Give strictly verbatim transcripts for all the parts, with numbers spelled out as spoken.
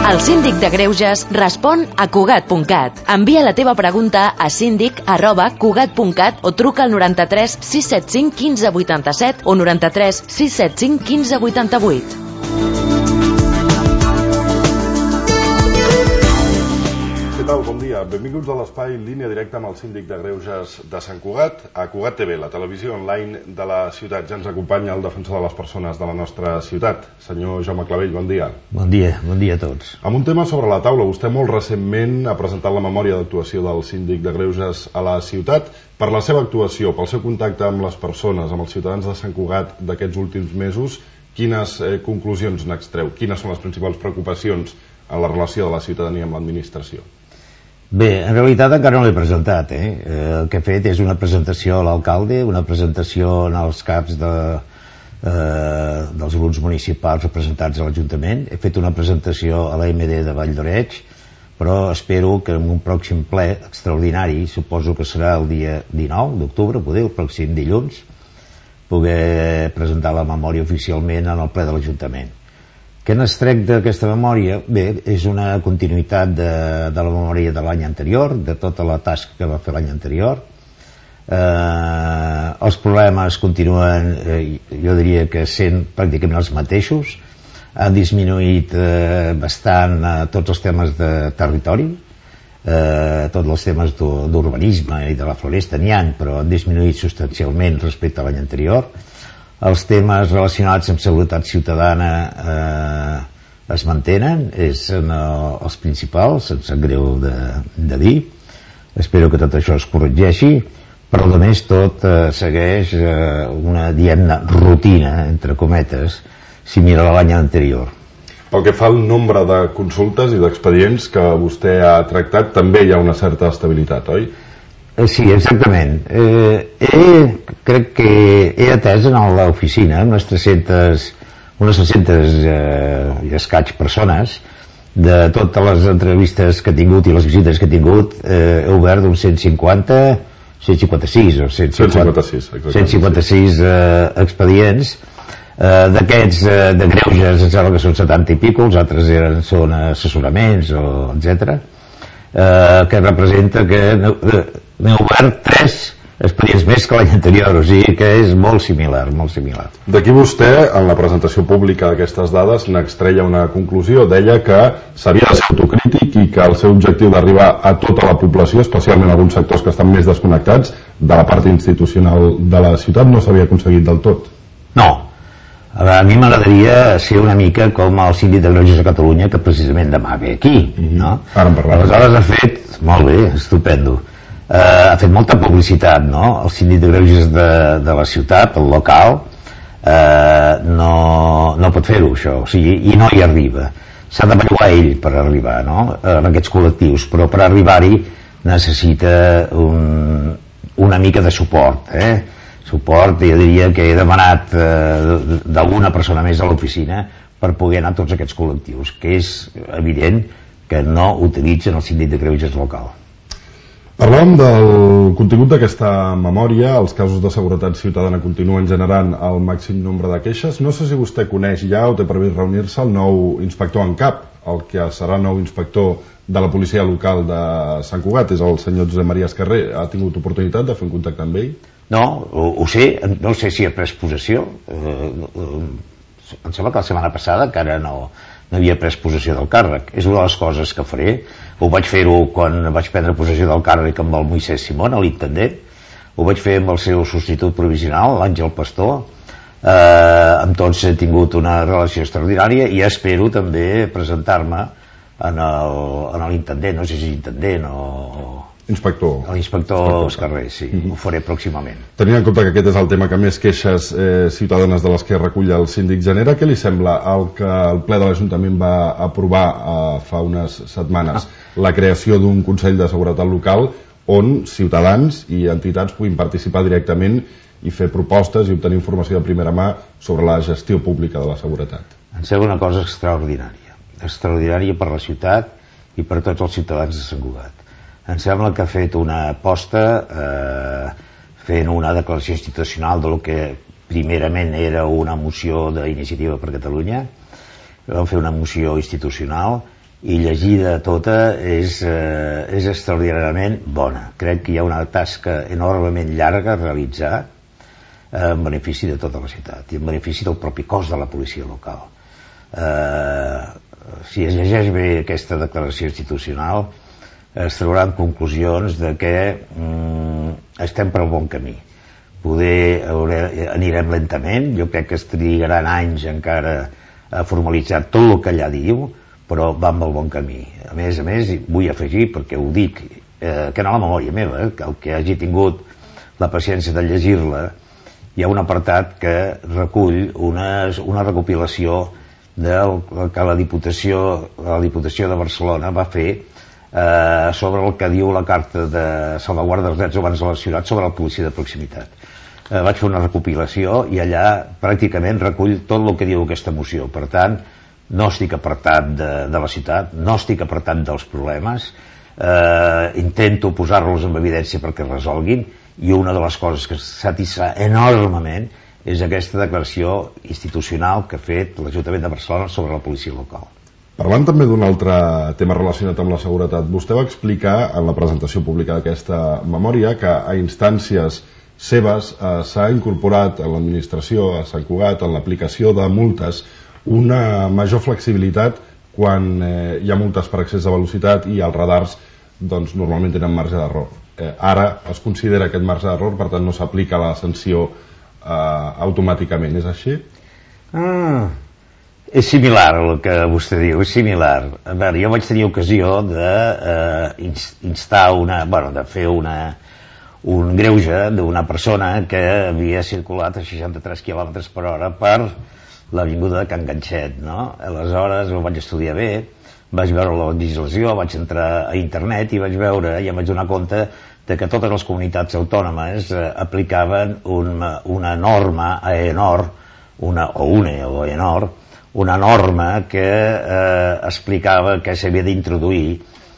El síndic de Greuges respon a Cugat punt cat. Envia la teva pregunta a síndic arroba cugat punt cat o truca al noranta-tres sis set cinc quinze vuitanta-set o noranta-tres sis set cinc quinze vuitanta-vuit. Bon dia, benvinguts a l'espai Línia Directa amb el síndic de Greuges de Sant Cugat, a Cugat T V, la televisió online de la ciutat. Ja ens acompanya el defensor de les persones de la nostra ciutat, senyor Jaume Clavell, bon dia. Bon dia, bon dia a tots. Amb un tema sobre la taula, vostè molt recentment ha presentat la memòria d'actuació del síndic de Greuges a la ciutat. Per la seva actuació, pel seu contacte amb les persones, amb els ciutadans de Sant Cugat d'aquests últims mesos, quines eh, conclusions n'extreu? Quines són les principals preocupacions en la relació de la ciutadania amb l'administració? Bé, en realitat encara no l'he presentat. Eh? Eh, el que he fet és una presentació a l'alcalde, una presentació en els caps de, eh, dels grups municipals representats a l'Ajuntament. He fet una presentació a l'A M D de Vall d'Oreig, però espero que en un pròxim ple extraordinari, suposo que serà el dia dinou d'octubre, poder el pròxim dilluns, poder presentar la memòria oficialment en el ple de l'Ajuntament. Què n'extrec d'aquesta memòria? Bé, és una continuïtat de, de la memòria de l'any anterior, de tota la tasca que va fer l'any anterior. Eh, els problemes continuen, eh, jo diria que sent pràcticament els mateixos. Han disminuït eh, bastant eh, tots els temes de territori, eh, tots els temes d'urbanisme i de la floresta n'hi ha, però han disminuït substancialment respecte a l'any anterior. Els temes relacionats amb seguretat ciutadana eh, es mantenen, és en el, els principals, em sap greu de, de dir. Espero que tot això es corregeixi, però a més tot eh, segueix eh, una, diguem-ne, rutina, entre cometes, similar a l'any anterior. Pel que fa al nombre de consultes i d'expedients que vostè ha tractat, també hi ha una certa estabilitat, oi? Sí, exactament. Eh, he, crec que he atès en l'oficina unes tres-centes, unes tres-centes eh, i escaig persones. De totes les entrevistes que he tingut i les visites que he tingut, eh, he obert uns cent cinquanta, cent cinquanta-sis o cent cinquanta-sis, cent cinquanta-sis eh, expedients. Eh, d'aquests eh, de Greuges em sembla que són setanta i pico, els altres eren, són assessoraments o etcètera. Eh, que representa que n'he obert tres expedients més que l'any anterior, o sigui que és molt similar, molt similar. D'aquí vostè, en la presentació pública d'aquestes dades, n'extreia una conclusió. Deia que s'havia de ser autocrític i que el seu objectiu d'arribar a tota la població, especialment alguns sectors que estan més desconnectats de la part institucional de la ciutat, no s'havia aconseguit del tot. No. A mi m'agradaria ser una mica com el síndic de Greuges de Catalunya, que precisament demà ve aquí, no? Ara en parlem. Aleshores ha fet, molt bé, estupendo, uh, ha fet molta publicitat, no? El síndic de Greuges de, de la ciutat, el local, uh, no, no pot fer-ho, això, o sigui, i no hi arriba. S'ha de bellugar ell per arribar, no?, en aquests col·lectius, però per arribar-hi necessita un, una mica de suport, eh? suport, jo diria que he demanat eh, d'alguna persona més a l'oficina per poder anar a tots aquests col·lectius, que és evident que no utilitzen el síndic de Greuges local. Parlàvem del contingut d'aquesta memòria. Els casos de seguretat ciutadana continuen generant el màxim nombre de queixes. No sé si vostè coneix ja o té previst reunir-se el nou inspector en cap, el que serà nou inspector de la policia local de Sant Cugat, és el senyor Josep Maria Escarrer. Ha tingut oportunitat de fer un contacte amb ell? No, ho, ho sé, no sé si ha pres possessió. Eh, eh, em sembla que la setmana passada encara no, no havia pres possessió del càrrec. És una de les coses que faré. Ho vaig fer-ho quan vaig prendre possessió del càrrec amb el Moisès Simón, l'intendent. Ho vaig fer amb el seu substitut provisional, l'Àngel Pastor. Eh, amb tots he tingut una relació extraordinària i espero també presentar-me en l'intendent, no sé si intendent o... Inspector. L'inspector Escarrer, sí, mm-hmm. Ho faré pròximament. Tenint en compte que aquest és el tema que més queixes eh, ciutadanes de les que recull el síndic genera, què li sembla el que el ple de l'Ajuntament va aprovar eh, fa unes setmanes? Ah. La creació d'un Consell de Seguretat Local on ciutadans i entitats puguin participar directament i fer propostes i obtenir informació de primera mà sobre la gestió pública de la seguretat. Em sembla una cosa extraordinària. Extraordinària per la ciutat i per tots els ciutadans de Sant Cugat. Em sembla que ha fet una aposta eh, fent una declaració institucional del que primerament era una moció d'Iniciativa per Catalunya. Vam fer una moció institucional i llegida tota és, eh, és extraordinàriament bona. Crec que hi ha una tasca enormement llarga a realitzar eh, en benefici de tota la ciutat i en benefici del propi cos de la policia local. Eh, si es llegeix bé aquesta declaració institucional es trauran conclusions de que mm, estem per al bon camí. Poder hauré, anirem lentament, jo crec que es trigaran anys encara a formalitzar tot el que allà diu, però va amb el bon camí. A més a més, vull afegir, perquè ho dic, eh, que no a la memòria meva, eh, que el que hagi tingut la paciència de llegir-la, hi ha un apartat que recull una, una recopilació del que la Diputació, la Diputació de Barcelona va fer eh, sobre el que diu la Carta de Salvaguarda dels Drets Humans de la Ciutat sobre la policia de proximitat. Eh, vaig fer una recopilació i allà pràcticament recull tot el que diu aquesta moció. Per tant, no estic apartat de, de la ciutat, no estic apartat dels problemes, eh, intento posar-los en evidència perquè es resolguin, i una de les coses que satisfà enormement és aquesta declaració institucional que ha fet l'Ajuntament de Barcelona sobre la policia local. Parlant també d'un altre tema relacionat amb la seguretat, vostè va explicar en la presentació pública d'aquesta memòria que a instàncies seves eh, s'ha incorporat a l'administració, a Sant Cugat, en l'aplicació de multes, una major flexibilitat quan eh, hi ha multes per excés de velocitat i els radars doncs, normalment tenen marge d'error. Eh, ara es considera aquest marge d'error, per tant no s'aplica la sanció eh, automàticament, és així? Ah, és similar el que vostè diu, és similar. A veure, jo vaig tenir ocasió de eh, instar una, bueno, de fer una, un greuge d'una persona que havia circulat a seixanta-tres quilòmetres per hora per l'avinguda de Can Ganxet, no? Aleshores ho vaig estudiar bé, vaig veure la legislació, vaig entrar a internet i vaig veure i em vaig donar compte de que totes les comunitats autònomes eh, aplicaven una, una norma a AENOR, una, o UNE o AENOR, una norma que eh, explicava que s'havia d'introduir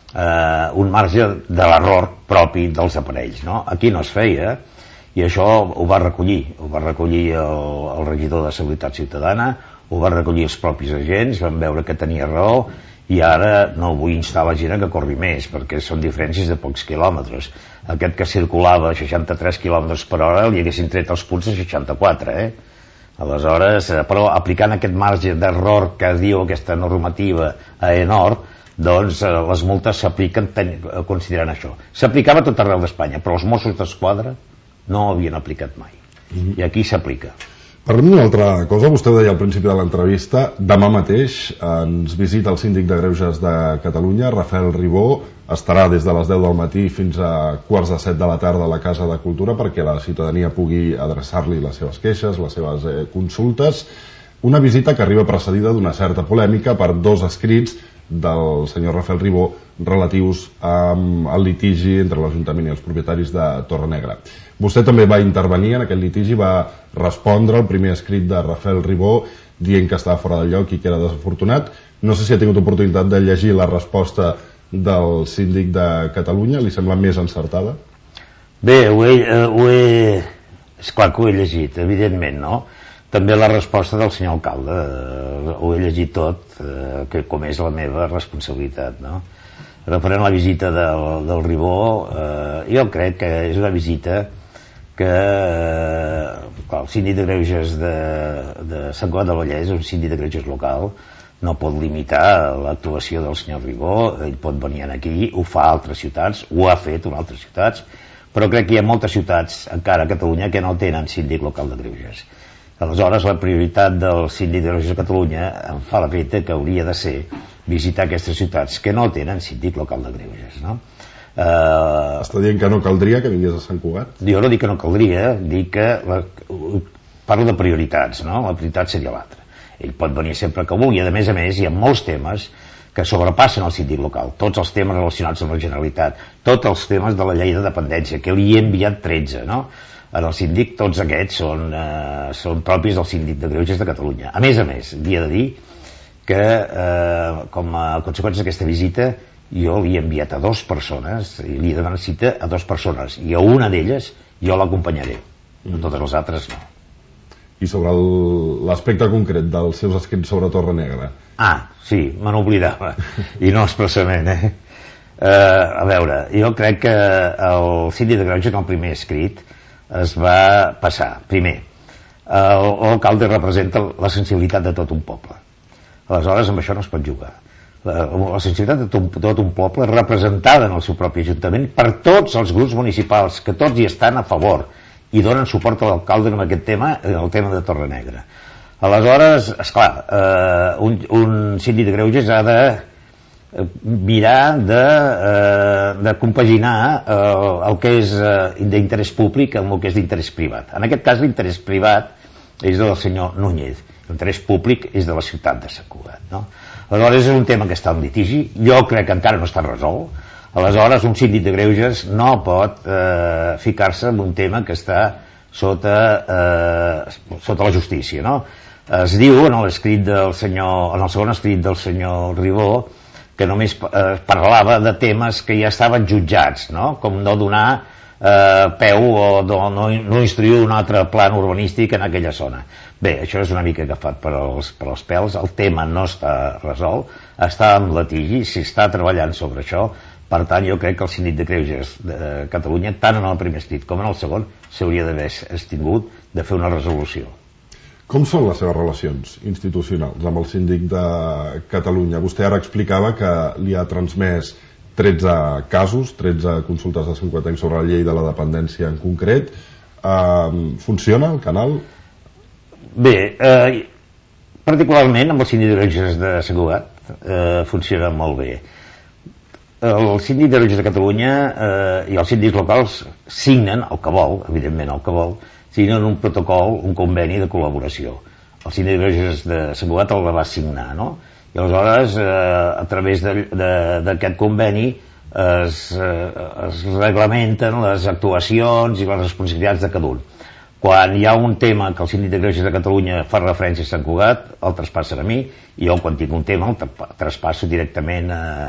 eh, un marge de l'error propi dels aparells, no? Aquí no es feia, i això ho va recollir, ho va recollir el, el regidor de Seguretat Ciutadana, ho va recollir els propis agents, van veure que tenia raó, i ara no vull instar la gent que corri més, perquè són diferències de pocs quilòmetres. Aquest que circulava a seixanta-tres quilòmetres per hora li haguessin tret els punts a seixanta-quatre, eh? Aleshores, però aplicant aquest marge d'error que diu aquesta normativa a AENOR, doncs les multes s'apliquen considerant això. S'aplicava a tot arreu d'Espanya, però els Mossos d'Esquadra no ho havien aplicat mai. Mm-hmm. I aquí s'aplica. Parlem d'una altra cosa, vostè ho deia al principi de l'entrevista, demà mateix ens visita el síndic de Greuges de Catalunya, Rafael Ribó, estarà des de les deu del matí fins a quarts de set de la tarda a la Casa de Cultura perquè la ciutadania pugui adreçar-li les seves queixes, les seves eh, consultes. Una visita que arriba precedida d'una certa polèmica per dos escrits del senyor Rafael Ribó relatius al litigi entre l'Ajuntament i els propietaris de Torrenegra. Vostè també va intervenir en aquest litigi, va respondre al primer escrit de Rafael Ribó dient que estava fora de lloc i que era desafortunat. No sé si ha tingut oportunitat de llegir la resposta del síndic de Catalunya, li sembla més encertada? Bé, ho he, ho he... és clar que ho he llegit, evidentment, no? També la resposta del senyor alcalde, eh, ho he llegit tot, eh, que com és la meva responsabilitat, no? Referent a la visita del, del Ribó, eh, jo crec que és una visita que eh, clar, el síndic de Greuges de, de Sant Cugat del Vallès, un síndic de Greuges local, no pot limitar l'actuació del senyor Ribó, ell pot venir aquí, ho fa a altres ciutats, ho ha fet en altres ciutats, però crec que hi ha moltes ciutats encara a Catalunya que no tenen síndic local de Greuges. Aleshores, la prioritat del síndic de Greuges de Catalunya em fa la feta que hauria de ser visitar aquestes ciutats que no tenen síndic local de Greuges, no? Uh... Està dient que no caldria que vingués a Sant Cugat? Jo no dic que no caldria, dic que la... parlo de prioritats, no? La prioritat seria l'altra. Ell pot venir sempre que vulgui, a més a més hi ha molts temes que sobrepassen el síndic local, tots els temes relacionats amb la Generalitat, tots els temes de la llei de dependència, que li he enviat tretze, no? En el síndic tots aquests són, eh, són propis del síndic de Greuges de Catalunya. A més a més, li he de dir que eh, com a conseqüència d'aquesta visita jo li he enviat a dues persones i li he demanat cita a dues persones i a una d'elles jo l'acompanyaré, a totes les altres no. i sobre l'aspecte concret dels seus escrits sobre Torre Negra. Ah, sí, me n'oblidava, i no expressament, eh? Uh, a veure, jo crec que el Síndic de Greuges, en el primer escrit, es va passar. Primer, l'alcalde representa la sensibilitat de tot un poble. Aleshores, amb això no es pot jugar. La, la sensibilitat de tot, tot un poble representada en el seu propi ajuntament per tots els grups municipals, que tots hi estan a favor i donen suport a l'alcalde en aquest tema, en el tema de Torre Negra. Aleshores, esclar, eh, un, un Síndic de Greuges ha de mirar de, eh, de compaginar eh, el que és eh, d'interès públic amb el que és d'interès privat. En aquest cas l'interès privat és del senyor Núñez, l'interès públic és de la ciutat de Sant Cugat, no? Aleshores és un tema que està en litigi, jo crec que encara no està resolt. Aleshores un Síndic de Greuges no pot eh, ficar-se en un tema que està sota, eh, sota la justícia, no? Es diu en l'escrit del senyor, en el segon escrit del senyor Ribó, que només eh, parlava de temes que ja estaven jutjats, no? Com no donar eh, peu o no, no, no instruir un altre plan urbanístic en aquella zona. Bé, això és una mica agafat per als, per als pèls, el tema no està resolt, està en litigi, s'està treballant sobre això, per tant jo crec que el Síndic de Greuges de Catalunya, tant en el primer escrit com en el segon, s'hauria d'haver extingut de fer una resolució. Com són les seves relacions institucionals amb el Síndic de Catalunya? Vostè ara explicava que li ha transmès tretze casos, tretze consultes de Sant Cugatencs sobre la llei de la dependència en concret. Uh, funciona el canal? Bé, eh, particularment amb el Síndic de Greuges de Sant Cugat eh, funciona molt bé. El Síndic de Greuges de Catalunya eh, i els síndics locals signen el que vol, evidentment el que vol, signen un protocol, un conveni de col·laboració. El Síndic de Greuges de Sant Cugat el va signar, no? I aleshores, eh, a través d'aquest conveni es, eh, es reglamenten les actuacions i les responsabilitats de cada un. Quan hi ha un tema que el Síndic de Greuges de Catalunya fa referència a Sant Cugat, el traspassen a mi, i jo quan tinc un tema el traspasso directament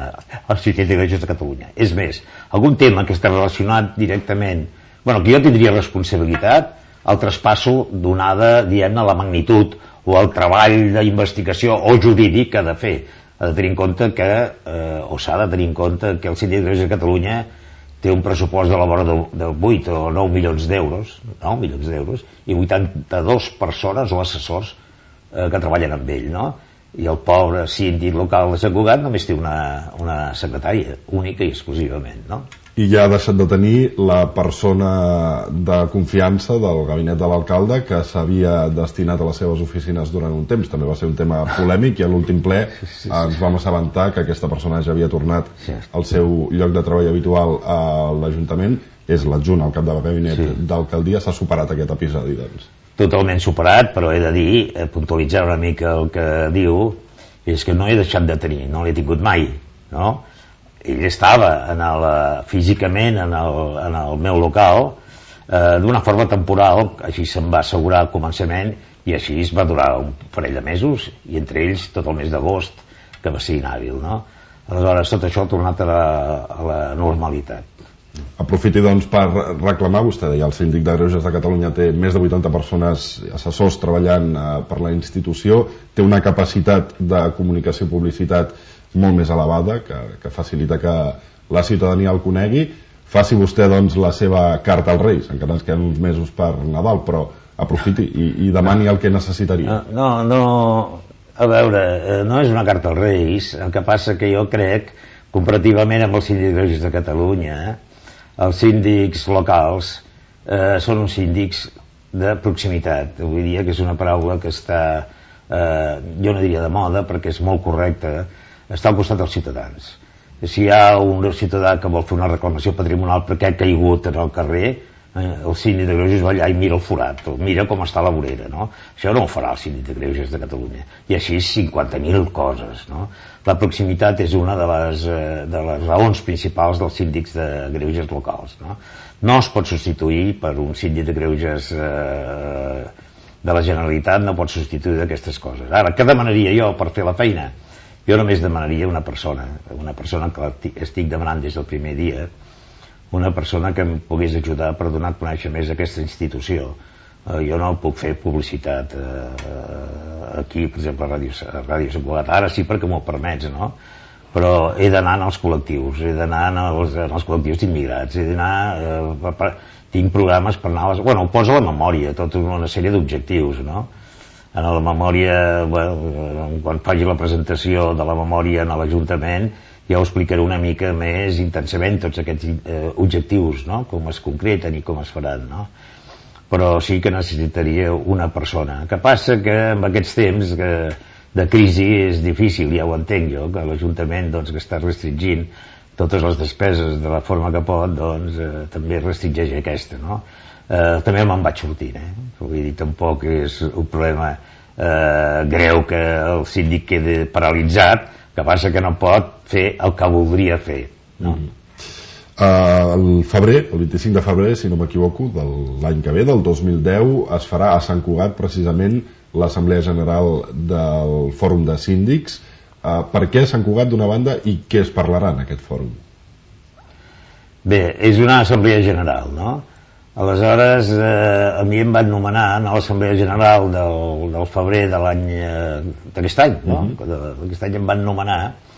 al Síndic de Greuges de Catalunya. És més, algun tema que està relacionat directament, bueno, que jo tindria responsabilitat, el traspasso donada, diguem-ne, la magnitud o el treball d'investigació o jurídic que ha de fer. Ha de tenir en compte que, eh, o s'ha de tenir en compte que el Síndic de Greuges de Catalunya té un pressupost de la vora de, de vuit o nou milions d'euros, nou milions d'euros, i vuitanta-dues persones o assessors eh, que treballen amb ell, no? I el pobre síndic local de Sant Cugat només té una, una secretària, única i exclusivament, no? I ja ha deixat de tenir la persona de confiança del gabinet de l'alcalde que s'havia destinat a les seves oficines durant un temps. També va ser un tema polèmic i a l'últim ple sí, sí, sí. ens vam assabentar que aquesta persona ja havia tornat sí. al seu lloc de treball habitual a l'Ajuntament. És l'adjunt al cap del gabinet sí. d'alcaldia. S'ha superat aquest episodi, doncs? Totalment superat, però he de dir, eh, puntualitzar una mica el que diu, és que no he deixat de tenir, no l'he tingut mai, no? Ell estava en el, físicament en el, en el meu local eh, d'una forma temporal, així se'm va assegurar al començament i així es va durar un parell de mesos i entre ells tot el mes d'agost que va ser inhàbil, no? Aleshores tot això ha tornat a la, a la normalitat. Aprofiti doncs per reclamar, vostè deia, el Síndic de Greuges de Catalunya té més de vuitanta persones, assessors treballant eh, per la institució, té una capacitat de comunicació i publicitat molt més elevada, que, que facilita que la ciutadania el conegui. Faci vostè doncs la seva carta als Reis, encara ens queden uns mesos per Nadal, però aprofiti i, i demani el que necessitaria. No, no, a veure, no és una carta als Reis, el que passa que jo crec, comparativament amb els síndics de Greuges de Catalunya, els síndics locals eh, són uns síndics de proximitat. Vull dir que és una paraula que està, eh, jo no diria de moda, perquè és molt correcta, està al costat dels ciutadans. Si hi ha un ciutadà que vol fer una reclamació patrimonial perquè ha caigut en el carrer, eh, el Síndic de Greuges va allà i mira el forat, o mira com està la vorera, no? Això no ho farà el Síndic de Greuges de Catalunya. I així cinquanta mil coses, no? La proximitat és una de les, eh, de les raons principals dels síndics de Greuges locals, no? No es pot substituir per un Síndic de Greuges eh, de la Generalitat, no pot substituir d'aquestes coses. Ara, què demanaria jo per fer la feina? Jo només demanaria una persona, una persona que estic demanant des del primer dia, una persona que em pogués ajudar per donar a conèixer més aquesta institució, eh, jo no puc fer publicitat eh, aquí, per exemple, a Ràdio, a Ràdio Sant Cugat. Ara sí, perquè m'ho permets, no? Però he d'anar als col·lectius, he d'anar als, als col·lectius d'immigrats, he d'anar... Eh, per, tinc programes per anar a les... Bueno, ho poso a la memòria, tota una sèrie d'objectius, no? En la memòria, bueno, quan faci la presentació de la memòria en l'Ajuntament, ja ho explicaré una mica més intensament, tots aquests eh, objectius, no? Com es concreten i com es faran, no? Però sí que necessitaria una persona. Que passa que en aquests temps que, de crisi és difícil, ja ho entenc jo, que l'Ajuntament, doncs, que està restringint totes les despeses de la forma que pot, doncs eh, també restringeix aquesta, no? Eh, també me'n vaig sortint, eh? Vull dir, tampoc és un problema eh, greu que el síndic quedi paralitzat, que passa que no pot fer el que voldria fer, no? Mm. Uh, el febrer, el vint-i-cinc de febrer, si no m'equivoco, de l'any que ve, del dos mil deu, es farà a Sant Cugat precisament l'Assemblea General del Fòrum de Síndics. Uh, per què Sant Cugat d'una banda i què es parlarà en aquest fòrum? Bé, és una assemblea general, no? Aleshores, eh, a mi em van nomenar a l'Assemblea General del, del febrer de l'any eh, d'aquest any, no? Uh-huh. D'aquest any em van nomenar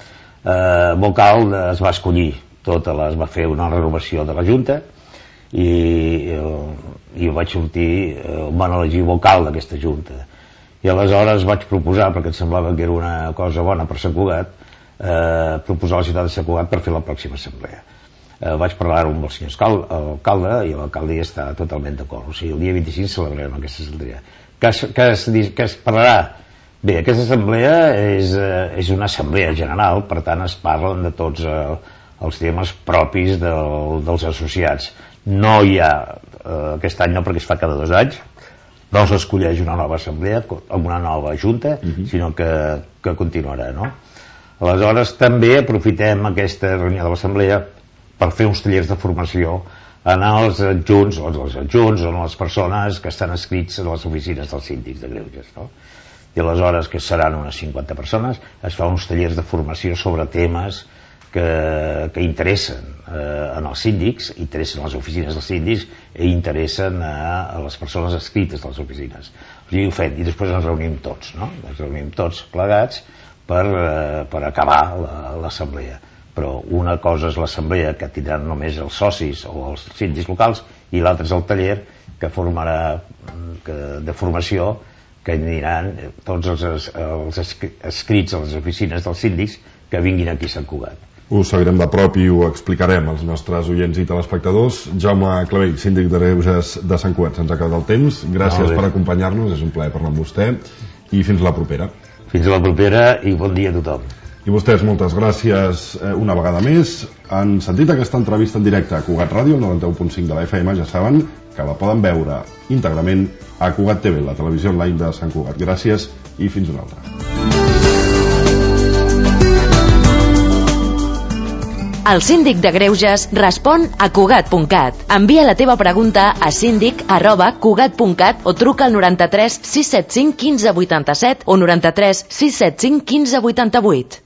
eh, vocal, de, es va escollir tota la, es va fer una renovació de la Junta i, eh, i vaig sortir, eh, em van elegir vocal d'aquesta Junta. I aleshores vaig proposar, perquè em semblava que era una cosa bona per Sant Cugat, eh, proposar a la ciutat de Sant Cugat per fer la pròxima assemblea. Eh, vaig parlar amb el senyor alcalde i l'alcalde ja està totalment d'acord. O sigui, el dia vint-i-cinc celebrarem aquesta assemblea. Què es, que es, que es parlarà? Bé, aquesta assemblea és, eh, és una assemblea general, per tant es parlen de tots eh, els temes propis del, dels associats. No hi ha, eh, aquest any no, perquè es fa cada dos anys, no s'escolleix una nova assemblea amb una nova junta, uh-huh. sinó que, que continuarà, no? Aleshores també aprofitem aquesta reunió de l'assemblea per fer uns tallers de formació en els adjunts, o els adjunts, o en les persones que estan escrits a les oficines dels síndics de greuges, no? I aleshores, que seran unes cinquanta persones, es fa uns tallers de formació sobre temes que, que interessen eh, en els síndics, interessen a les oficines dels síndics i interessen a, a les persones escrites de les oficines. O sigui, ho fem, i després ens reunim tots, no? Ens reunim tots plegats per, eh, per acabar l'assemblea. Però una cosa és l'assemblea que tindran només els socis o els síndics locals i l'altra és el taller que formarà que, de formació que aniran tots els, els escrits a les oficines dels síndics que vinguin aquí a Sant Cugat. Ho seguirem de prop i ho explicarem als nostres oients i telespectadors. Jaume Clavell, síndic de greuges de Sant Cugat, se'ns ha acabat el temps. Gràcies per acompanyar-nos, és un plaer parlar amb vostè i fins la propera. Fins la propera i bon dia a tothom. I vostès, moltes gràcies una vegada més. Han sentit aquesta entrevista en directe a Cugat Ràdio, el noranta-u punt cinc de la F M. Ja saben que la poden veure íntegrament a Cugat T V, la televisió online de Sant Cugat. Gràcies i fins una altra. El síndic de greuges respon a Cugat punt cat. Envia la teva pregunta a síndic arroba cugat punt cat o truca al noranta-tres sis set cinc quinze vuitanta-set o noranta-tres sis set cinc quinze vuitanta-vuit.